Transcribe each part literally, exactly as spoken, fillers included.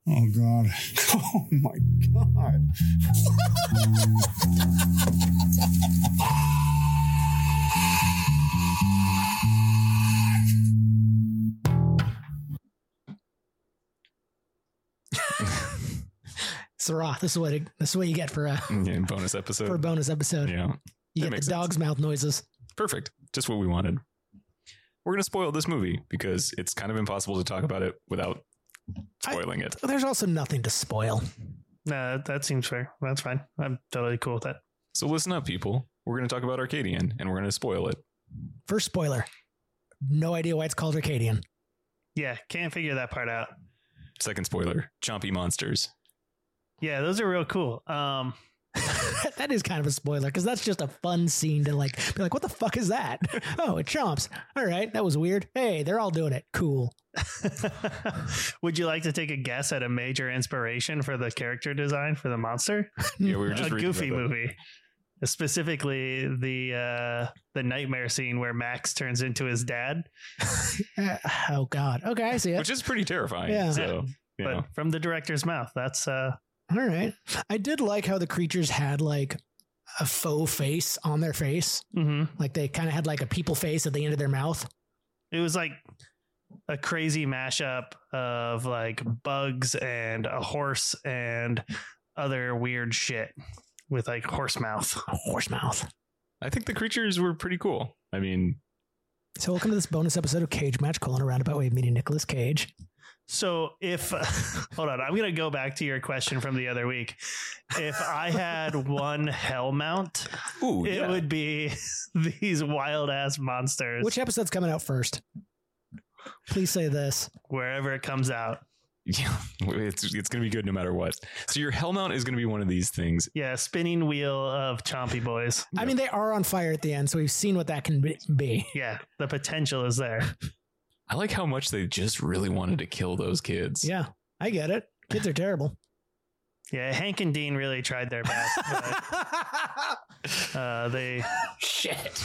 Oh, God. Oh, my God. Sarah, this is what it, this is what you get for a yeah, bonus episode. for a bonus episode. Yeah, you get the dog's mouth noises. Perfect. Just what we wanted. We're going to spoil this movie because it's kind of impossible to talk about it without spoiling I, it. There's also nothing to spoil. No, that, that seems fair. That's fine. I'm totally cool with that. So listen up, people. We're going to talk about Arcadian, and we're going to spoil it. First spoiler. No idea why it's called Arcadian. Yeah, can't figure that part out. Second spoiler. Chompy monsters. Yeah, those are real cool. Um, that is kind of a spoiler because that's just a fun scene to like be like, what the fuck is that? Oh, it chomps. All right, that was weird. Hey, they're all doing it. Cool. Would you like to take a guess at a major inspiration for the character design for the monster? Yeah, we were just a reading Goofy about that. movie. Specifically, the uh, the nightmare scene where Max turns into his dad. Uh, oh God. Okay, I see it. Which is pretty terrifying. Yeah. So, you But know. from the director's mouth, that's uh, All right. I did like how the creatures had like a faux face on their face. mm-hmm. Like they kind of had like a people face at the end of their mouth. It was like a crazy mashup of like bugs and a horse and other weird shit with like horse mouth. Horse mouth. I think the creatures were pretty cool. I mean, So welcome to this bonus episode of Cage Match, calling a roundabout way of meeting Nicolas Cage. So if, uh, hold on, I'm going to go back to your question from the other week. If I had one hell mount, ooh, it yeah. would be these wild ass monsters. Which episode's coming out first? Please say this. Wherever it comes out. Yeah, it's it's going to be good no matter what. So your Hellmount is going to be one of these things. Yeah, spinning wheel of chompy boys. I mean, they are on fire at the end, so we've seen what that can be. Yeah, the potential is there. I like how much they just really wanted to kill those kids. Yeah, I get it. Kids are terrible. Yeah, Hank and Dean really tried their best. But, uh, they Shit.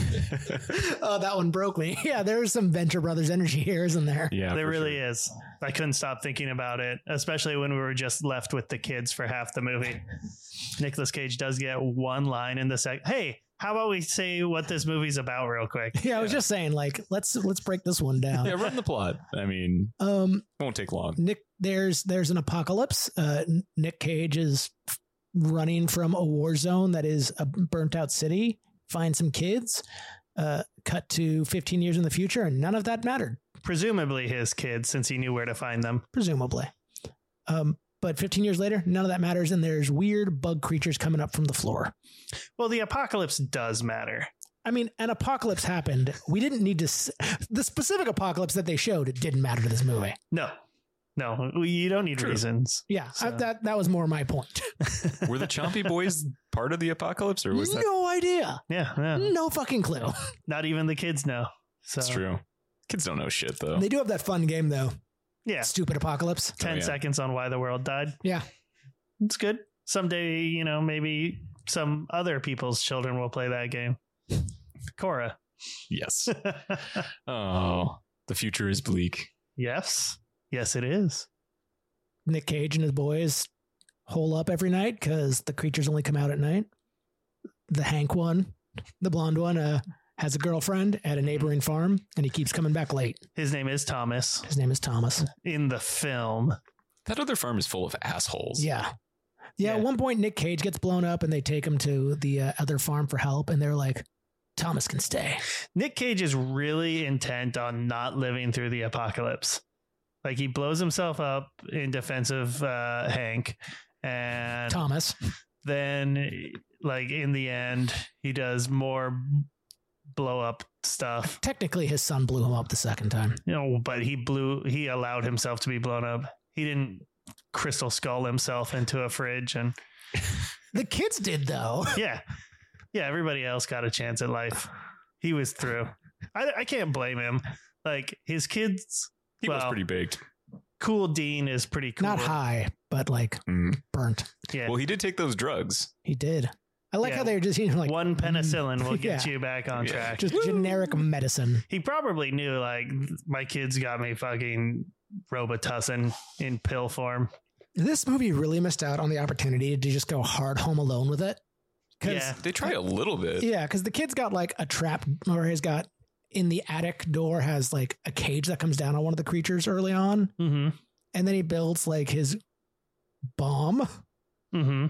Oh, that one broke me. Yeah, there's some Venture Brothers energy here, isn't there? Yeah, there for really sure. is. I couldn't stop thinking about it, especially when we were just left with the kids for half the movie. Nicolas Cage does get one line in the sec. Hey, how about we say what this movie's about real quick? Yeah, I was just saying, like, let's let's break this one down. Yeah, run the plot. I mean, Um, it won't take long. Nick, there's there's an apocalypse. Uh, Nick Cage is running from a war zone that is a burnt out city. Find some kids. Uh, cut to fifteen years in the future, and none of that mattered, Presumably his kids, since he knew where to find them. presumably. Um, but fifteen years later, none of that matters, and there's weird bug creatures coming up from the floor. Well, the apocalypse does matter. I mean, an apocalypse happened. We didn't need to. S- the specific apocalypse that they showed, it didn't matter to this movie. No, no, you don't need True. reasons. Yeah, I, So- that that was more my point. Were the Chompy Boys part of the apocalypse, or was that? No idea. Yeah, yeah. No fucking clue. Not even the kids know. So That's true. Kids don't know shit though. They do have that fun game though. yeah, Stupid apocalypse. ten Oh, yeah. seconds on why the world died. Yeah. It's good. Someday, you know, maybe some other people's children will play that game. Cora. Yes. Oh, the future is bleak. Yes. Yes, it is. Nick Cage and his boys hole up every night because the creatures only come out at night. The Hank one, the blonde one, uh, has a girlfriend at a neighboring farm, and he keeps coming back late. His name is Thomas His name is Thomas. in the film. That other farm is full of assholes. Yeah. Yeah, Yeah. at one point, Nick Cage gets blown up, and they take him to the uh, other farm for help, and they're like, Thomas can stay. Nick Cage is really intent on not living through the apocalypse. Like he blows himself up in defense of uh, Hank, and Thomas. then, like in the end, he does more blow up stuff. Technically, his son blew him up the second time. You know, but he blew. He allowed himself to be blown up. He didn't crystal skull himself into a fridge, and The kids did, though. yeah, yeah. Everybody else got a chance at life. He was through. I, I can't blame him. Like his kids. He was well, pretty baked. Cool Dean is pretty cool. Not high, but like Mm. burnt. Yeah. Well, he did take those drugs. He did. I like Yeah. how they were just, you know, like One penicillin will get Yeah. you back on Yeah. track. just generic medicine. He probably knew, like, my kids got me fucking Robitussin in pill form. This movie really missed out on the opportunity to just go hard Home Alone with it. Yeah, They try a little bit. Yeah, because the kid's got like a trap, or he's got in the attic door has like a cage that comes down on one of the creatures early on. Mm-hmm. And then he builds like his bomb. Mm-hmm.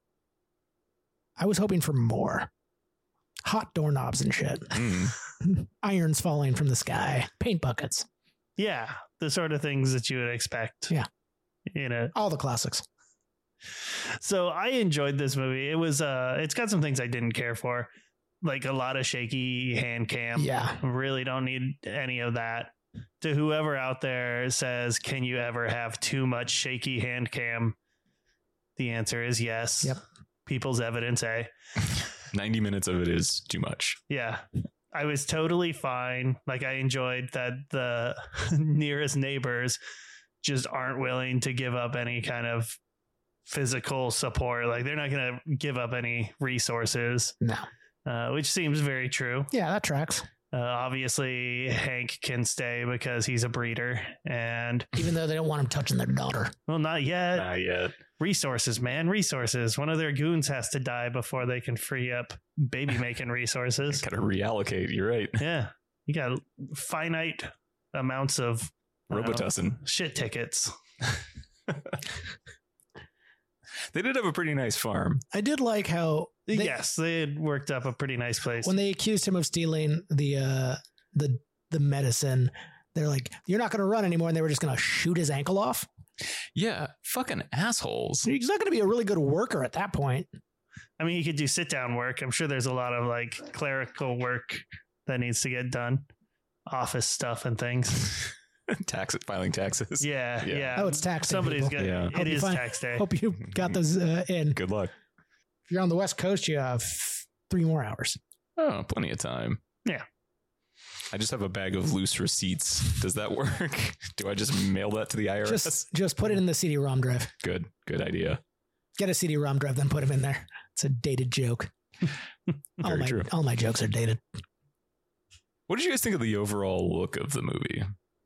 I was hoping for more. Hot doorknobs and shit. Mm. Irons falling from the sky. Paint buckets. Yeah, the sort of things that you would expect. Yeah. You know. All the classics. So I enjoyed this movie. It was uh it's got some things I didn't care for. Like a lot of shaky hand cam. Yeah. Really don't need any of that. To whoever out there says, can you ever have too much shaky hand cam? The answer is yes. Yep. People's evidence, eh? ninety minutes of it is too much. Yeah. I was totally fine. Like I enjoyed that the nearest neighbors just aren't willing to give up any kind of physical support. Like they're not going to give up any resources. No. Uh, which seems very true. Yeah, that tracks. Uh, obviously, Hank can stay because he's a breeder, and Even though they don't want him touching their daughter. well, not yet. Not yet. Resources, man, resources. One of their goons has to die before they can free up baby making resources. Gotta reallocate. You're right. Yeah, you got finite amounts of I don't know, Robitussin. shit tickets. They did have a pretty nice farm. I did like how they, Yes, they had worked up a pretty nice place. when they accused him of stealing the uh, the the medicine, they're like, "You're not going to run anymore," and they were just going to shoot his ankle off. Yeah, fucking assholes. He's not going to be a really good worker at that point. I mean, you could do sit down work. I'm sure there's a lot of like clerical work that needs to get done, office stuff and things. Tax filing taxes. Yeah, yeah. Yeah. Oh, it's tax day, Somebody's people. gonna. Yeah. Hope It you is find- tax day. Hope you got those uh, in. Good luck. If you're on the West Coast, you have three more hours. Oh, plenty of time. Yeah. I just have a bag of loose receipts. Does that work? Do I just mail that to the I R S? Just just put it in the C D-ROM drive. Good. Good idea. Get a C D-ROM drive, then put them in there. It's a dated joke. all Very my true. all my jokes are dated. What did you guys think of the overall look of the movie?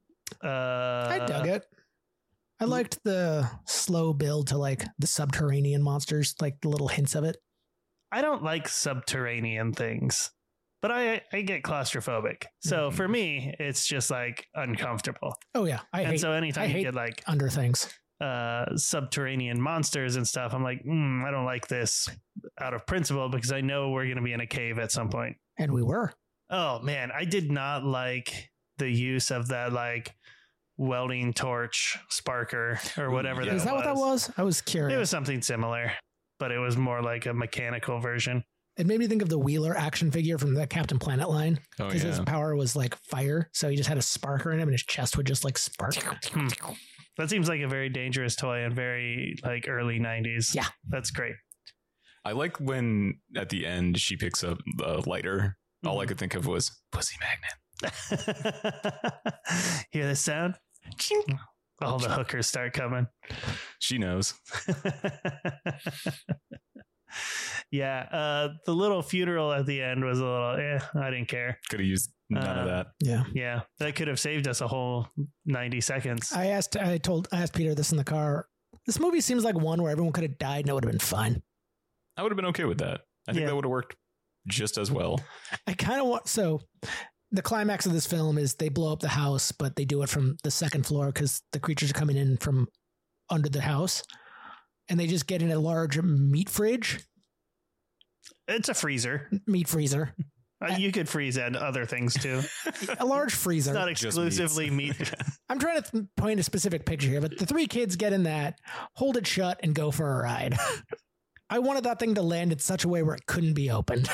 Uh, I dug it. I liked the slow build to like the subterranean monsters, like the little hints of it. I don't like subterranean things, but I I get claustrophobic. So Mhm. for me, it's just like uncomfortable. Oh yeah, I and hate so anytime I you hate get like under things. uh, subterranean monsters and stuff, I'm like, mm, I don't like this out of principle because I know we're going to be in a cave at some point. And we were. Oh man, I did not like the use of that like welding torch sparker or whatever yeah. that Is that was. what that was? I was curious. It was something similar, but it was more like a mechanical version. It made me think of the Wheeler action figure from the Captain Planet line. Oh, Because his yeah. power was like fire. So he just had a sparker in him and his chest would just like spark. Hmm. That seems like a very dangerous toy and very like early nineties. Yeah. That's great. I like when at the end she picks up the lighter. All I Mhm. could think of was pussy magnet. Hear this sound? Ching. All the hookers start coming. She knows. Yeah, uh, the little funeral at the end was a little, eh, I didn't care. Could have used none Uh, of that. Yeah. Yeah, that could have saved us a whole ninety seconds. I asked, I told, I asked Peter this in the car. This movie seems like one where everyone could have died and it would have been fine. I would have been okay with that. I think Yeah. that would have worked just as well. I kind of want, so the climax of this film is they blow up the house, but they do it from the second floor because the creatures are coming in from under the house and they just get in a large meat fridge, It's a freezer. meat freezer, Uh, you could freeze and other things too. a large freezer. It's not Just exclusively meat. I'm trying to th- point a specific picture here, but the three kids get in that, hold it shut, and go for a ride. I wanted that thing to land in such a way where it couldn't be opened.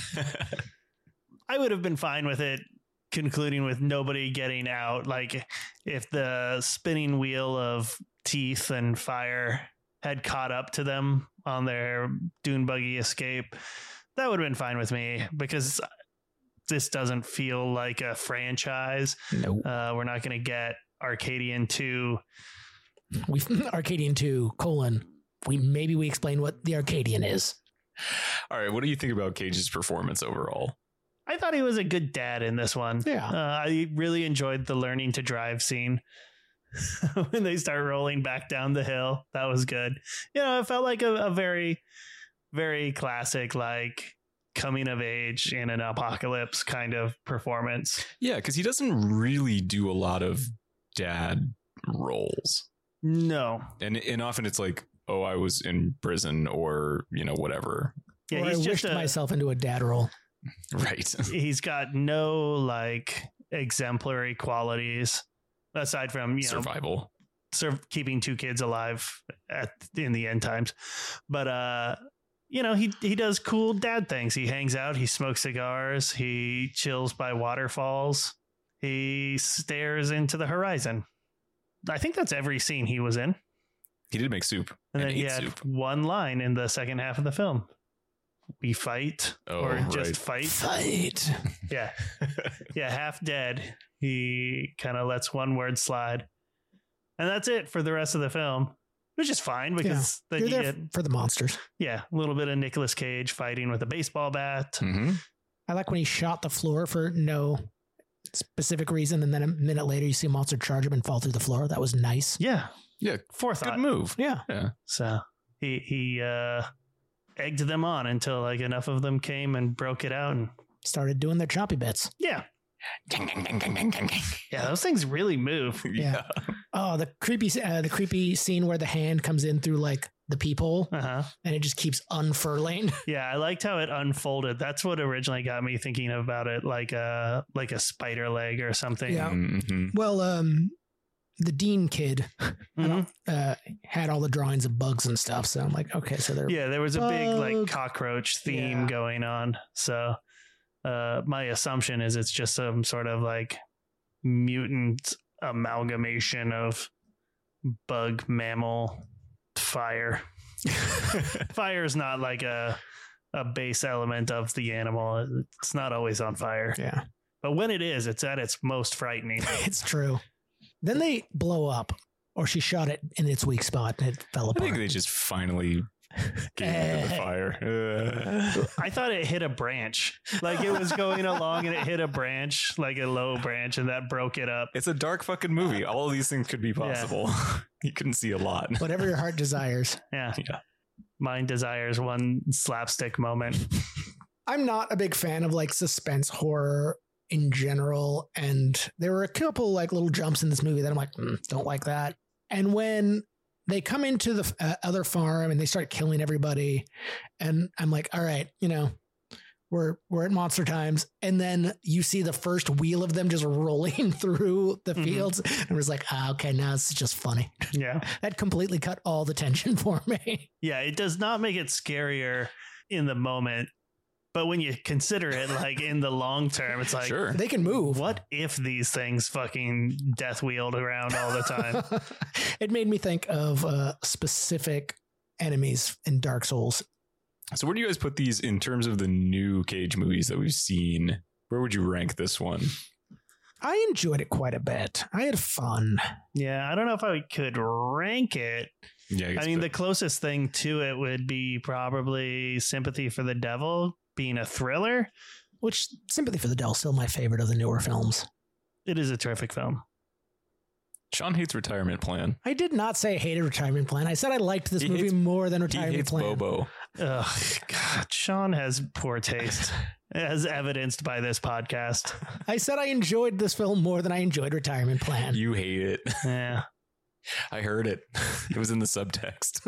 I would have been fine with it concluding with nobody getting out. Like if the spinning wheel of teeth and fire had caught up to them on their dune buggy escape, that would have been fine with me because this doesn't feel like a franchise. No, Uh, we're not going to get Arcadian two. we Arcadian two colon. We maybe we explain what the Arcadian is. All right. What do you think about Cage's performance overall? I thought he was a good dad in this one. Yeah. Uh, I really enjoyed the learning to drive scene. when they start rolling back down the hill. That was good. You know, it felt like a, a very, very classic, like coming of age in an apocalypse kind of performance. Yeah, because he doesn't really do a lot of dad roles. No. And and often it's like, oh, I was in prison or, you know, whatever. Yeah, or he's I just wished a, myself into a dad role. Right. he's got no like exemplary qualities aside from, you know, Survival. Sur- keeping two kids alive at in the end times. But, uh, you know, he, he does cool dad things. He hangs out, he smokes cigars, he chills by waterfalls, he stares into the horizon. I think that's every scene he was in. He did make soup. And, And, then he ate had soup. one line in the second half of the film. We fight Oh, or right. just fight. Fight. Yeah. Yeah. Half dead. He kind of lets one word slide. And that's it for the rest of the film, which is fine because then You're you there get, for the monsters. yeah, a little bit of Nicolas Cage fighting with a baseball bat. Mhm. I like when he shot the floor for no specific reason, and then a minute later you see a monster charge him and fall through the floor. That was nice. Yeah. Yeah. Forethought. Good move. Yeah. Yeah. So he, he, uh, egged them on until like enough of them came and broke it out. And Started doing their choppy bits. yeah. Yeah. Those things really move. Yeah. Oh, the creepy, uh, the creepy scene where the hand comes in through like the peephole Uh huh. and it just keeps unfurling. Yeah, I liked how it unfolded. That's what originally got me thinking about it, like a like a spider leg or something. Yeah. Mhm. Well, um, the Dean kid Mhm. uh, had all the drawings of bugs and stuff. So I'm like, okay, so they're Yeah, there was a big like Bug. cockroach theme Yeah. going on. So uh, my assumption is it's just some sort of like mutant amalgamation of bug, mammal, fire. Fire is not like a a base element of the animal. It's not always on fire. yeah, But when it is, it's at its most frightening. it's true. Then they blow up, or she shot it in its weak spot and it fell I think apart. they just finally gave into the fire. Uh, I thought it hit a branch. Like it was going along and it hit a branch, like a low branch, and that broke it up. it's a dark fucking movie. All of these things could be possible. You couldn't see a lot. Whatever your heart desires. Yeah. Yeah. Mine desires one slapstick moment. I'm not a big fan of like suspense horror in general. And there were a couple like little jumps in this movie that I'm like, mm, don't like that. And when they come into the uh, other farm and they start killing everybody, and I'm like, all right, you know, we're we're at monster times. And then you see the first wheel of them just rolling through the Mhm. fields, and it was like, ah, okay, now it's just funny. Yeah. That completely cut all the tension for me. Yeah. It does not make it scarier in the moment. But when you consider it like in the long term, it's like, Sure. They can move. what if these things fucking death wheeled around all the time? It made me think of uh, specific enemies in Dark Souls. So where do you guys put these in terms of the new Cage movies that we've seen? Where would you rank this one? I enjoyed it quite a bit. I had fun. Yeah. I don't know if I could rank it. Yeah, I guess mean, but- the closest thing to it would be probably Sympathy for the Devil being a thriller. Which Sympathy for the Devil is still my favorite of the newer films. It is a terrific film. Sean hates Retirement Plan. I did not say I hated Retirement Plan. I said I liked this He movie hates- more than He Retirement hates Plan. Bobo. Ugh, God, Sean has poor taste, as evidenced by this podcast. I said I enjoyed this film more than I enjoyed Retirement Plan. You hate it. Yeah. I heard it. It was in the subtext.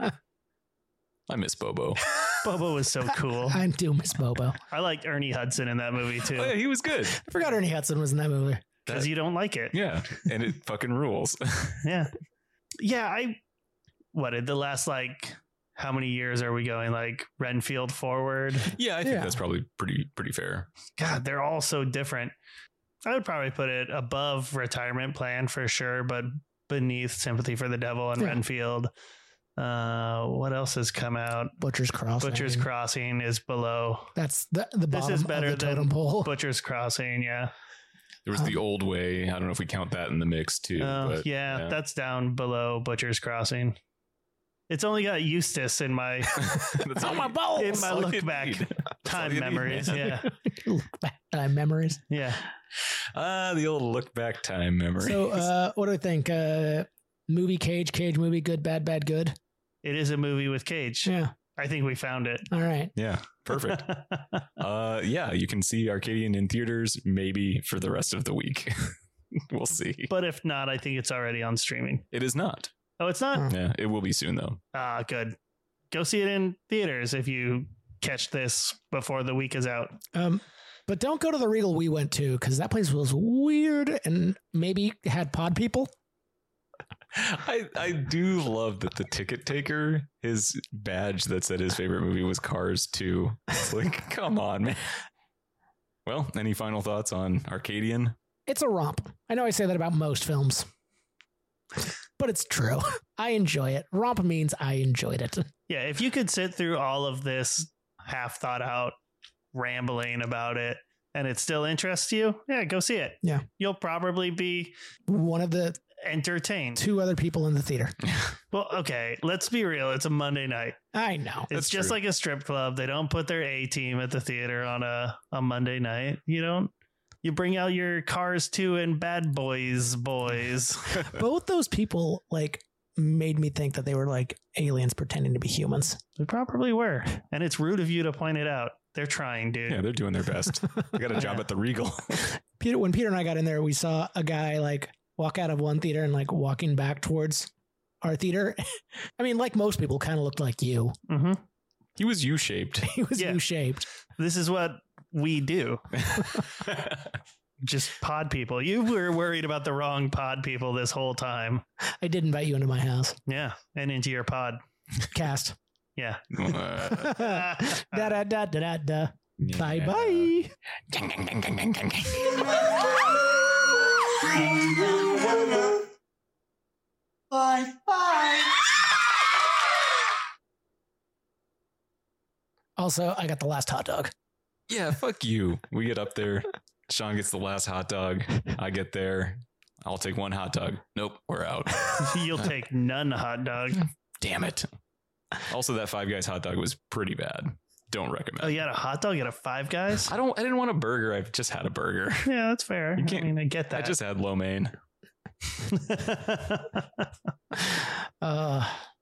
I miss Bobo. Bobo was so cool. I do miss Bobo. I liked Ernie Hudson in that movie Oh, yeah, too. he was good. I forgot Ernie Hudson was in that movie. Because you don't like it. Yeah, and it fucking rules. Yeah. Yeah. I, what did the last, like, how many years are we going? Like Renfield forward? Yeah, I think Yeah. that's probably pretty pretty fair. God, they're all so different. I would probably put it above Retirement Plan for sure, but beneath Sympathy for the Devil and Yeah. Renfield. Uh, what else has come out? Butcher's Crossing. Butcher's Crossing is below. That's the, the This bottom is better of the than totem pole. Butcher's Crossing, yeah. There was the old way. I don't know if we count that in the mix too. Oh, but yeah, that's down below Butcher's Crossing. It's only got Eustace in my that's on all my you- balls. in my all look you back. need. Time you need, memories. man. Yeah. Look back time memories. Yeah. Ah, the old look back time memory. So, uh, what do I think? Uh, movie Cage, Cage movie, good, bad, bad, good. It is a movie with Cage. Yeah. I think we found it. All right. yeah, perfect. uh, yeah, you can see Arcadian in theaters maybe for the rest of the week. We'll see. But if not, I think it's already on streaming. It is not. Oh, it's not? Oh. Yeah, it will be soon though. Ah, good. Go see it in theaters if you catch this before the week is out. Um, but don't go to the Regal we went to because that place was weird and maybe had pod people. I I do love that the ticket taker, his badge that said his favorite movie was Cars two. It's like, come on, man. Well, any final thoughts on Arcadian? It's a romp. I know I say that about most films, but it's true. I enjoy it. Romp means I enjoyed it. Yeah, if you could sit through all of this half thought out rambling about it and it still interests you, yeah, go see it. Yeah. You'll probably be One of the entertained. two other people in the theater. Well, okay, let's be real. It's a Monday night. I know. It's That's just true. like a strip club. They don't put their A team at the theater on a, a Monday night. You don't. You bring out your Cars two and Bad Boys boys. Both those people like made me think that they were like aliens pretending to be humans. They probably were. And it's rude of you to point it out. They're trying, dude. Yeah, they're doing their best. They got a job at the Regal. Peter, when Peter and I got in there, we saw a guy like walk out of one theater and like walking back towards our theater. I mean, like most people, kind of looked like you. Mm-hmm. He was U-shaped. He was Yeah. U-shaped. This is what we do. Just pod people. You were worried about the wrong pod people this whole time. I did invite you into my house. Yeah. And into your pod. Cast. Yeah. Uh, da da da da da da. yeah. Bye bye. Bye bye. Also, I got the last hot dog. Yeah, fuck you. We get up there. Sean gets the last hot dog. I get there. I'll take one hot dog. Nope, we're out. You'll take none hot dog. Damn it. Also, that Five Guys hot dog was pretty bad. Don't recommend. Oh, you had a hot dog at a Five Guys? I don't. I didn't want a burger. I've just had a burger. Yeah, that's fair. You can't- I mean, I get that. I just had lo mein. Uh,